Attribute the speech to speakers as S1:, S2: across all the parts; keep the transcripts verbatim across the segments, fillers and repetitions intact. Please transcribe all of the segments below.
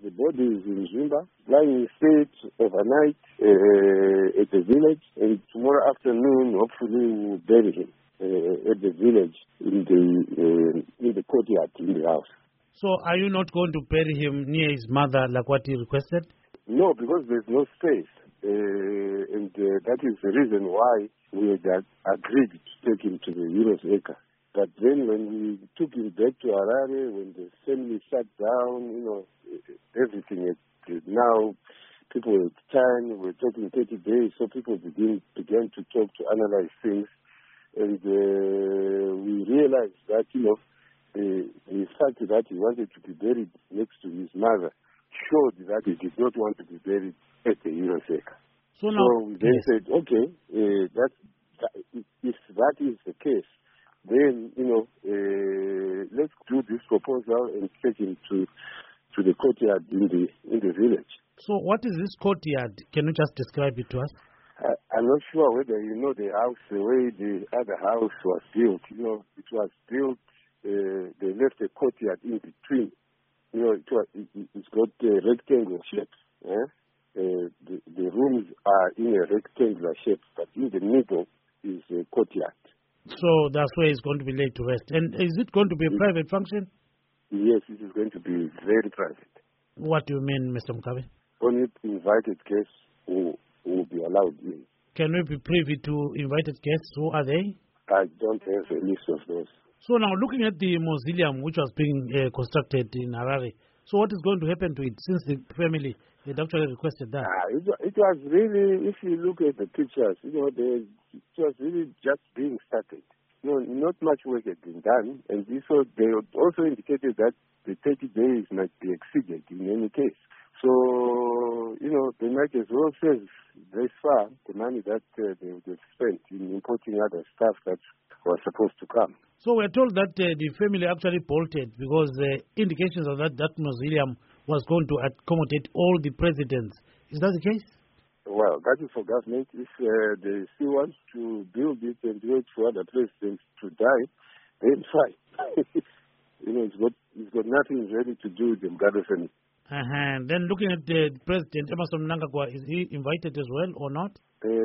S1: The body is in Zimba, lying in state overnight uh, at the village, and tomorrow afternoon, hopefully, we'll bury him uh, at the village in the uh, in the courtyard in the house.
S2: So, are you not going to bury him near his mother, like what he requested?
S1: No, because there's no space, uh, and uh, that is the reason why we had agreed to take him to the Euros Acre. But then when we took him back to Harare, when the family sat down, you know, everything had, now people had time, we're talking thirty days, so people begin, began to talk, to analyze things, and uh, we realized that, you know, the, the fact that he wanted to be buried next to his mother showed that he did not want to be buried at the Euros Acre.
S2: So, now,
S1: so we then
S2: yes.
S1: said, okay, uh, that, that, if that is the case, then, you know, uh, let's do this proposal and take him to to the courtyard in the in the village.
S2: So what is this courtyard? Can you just describe it to us?
S1: I, I'm not sure whether you know the house, the way the other house was built. You know, it was built, uh, they left a courtyard in between. You know, it was, it, it's got a rectangle shape. Eh? Uh, the, the rooms are in a rectangular shape, but in the middle is a courtyard.
S2: So that's where he's going to be laid to rest. And is it going to be a private function?
S1: Yes, it is going to be very private.
S2: What do you mean, Mister Mukabe?
S1: Only invited guests who will be allowed in.
S2: Can we be privy to invited guests? Who are they?
S1: I don't have a list of those.
S2: So now, looking at the mausoleum which was being uh, constructed in Harare, so what is going to happen to it since the family had actually requested that?
S1: Ah, it, it was really, if you look at the pictures, you know, they, it was really just being started. You know, not much work had been done, and this was, they also indicated that the thirty days might be exceeded in any case. So, you know, they might as well save this far the money that uh, they would have spent in importing other stuff that was supposed to come.
S2: So we're told that uh, the family actually bolted because uh, indications of that that mausoleum was going to accommodate all the presidents. Is that the case?
S1: Well, that is for government. If uh, they still want to build it and wait for other presidents to die, then fine. You know, it's got it's got nothing really to do with the Mugabe family.
S2: Uh-huh. Then looking at the president, Emmerson Mnangagwa, is he invited as well or not?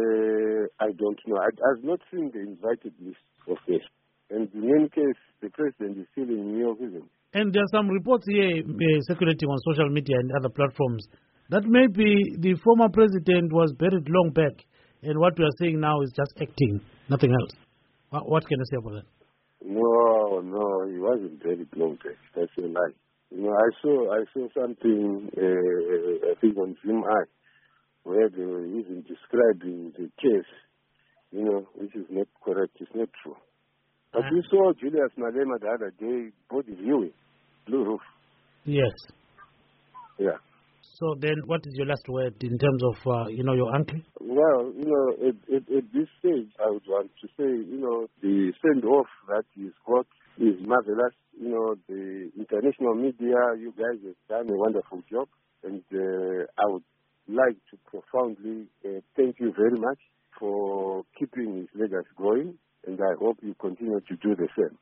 S1: Uh, I don't know. I, I've not seen the invited list of guests. And in any case, the president is still in New York, isn't it?
S2: And there are some reports here uh, circulating on social media and other platforms that maybe the former president was buried long back, and what we are saying now is just acting, nothing else. What, what can you say about that?
S1: No, no, he wasn't buried long back. That's a lie. You know, I saw I saw something, uh, I think on ZimEye, where they were even describing the case, you know, which is not correct. It's not true. But uh, you saw Julius Malema the other day, body viewing, Blue Roof.
S2: Yes.
S1: Yeah.
S2: So then what is your last word in terms of, uh, you know, your uncle?
S1: Well, you know, at, at, at this stage, I would want to say, you know, the send-off that he's got is marvelous. You know, the international media, you guys have done a wonderful job. And uh, I would like to profoundly uh, thank you very much for keeping his legacy going. And I hope you continue to do the same.